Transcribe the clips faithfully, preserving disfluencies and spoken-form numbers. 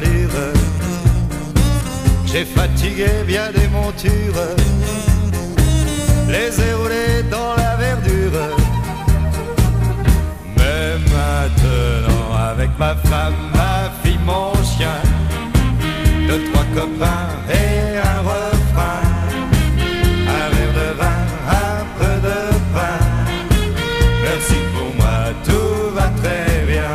voiture. J'ai fatigué bien des montures, les ai roulées dans la verdure. Mais maintenant avec ma femme, ma fille, mon chien, deux, trois copains et un refrain, un verre de vin, un peu de pain. Merci pour moi, tout va très bien.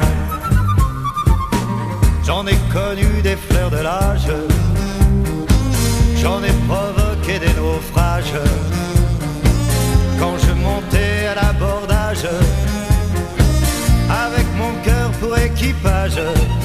J'en ai connu des fleurs de l'âge, j'en ai provoqué des naufrages, quand je montais à l'abordage, avec mon cœur pour équipage.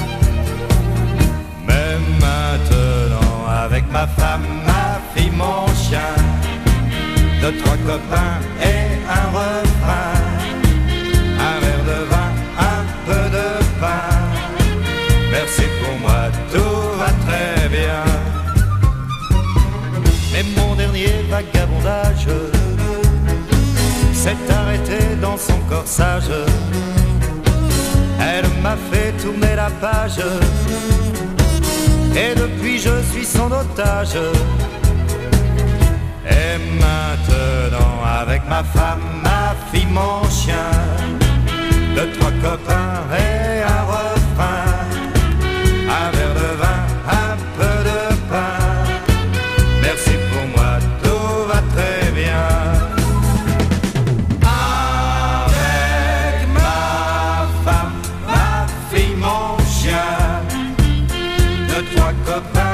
Mais maintenant avec ma femme, ma fille, mon chien, deux, trois copains et un refrain, un verre de vin, un peu de pain. Merci pour moi, tout va très bien. Mais mon dernier vagabondage s'est arrêté dans son corsage. Elle m'a fait tourner la page, et depuis je suis son otage. Et maintenant avec ma femme, ma fille, mon chien, deux, trois copains et un refrain, un verre de vin, un peu de pain. Merci pour moi, tout va très bien. Avec ma femme, ma fille, mon chien, deux, trois copains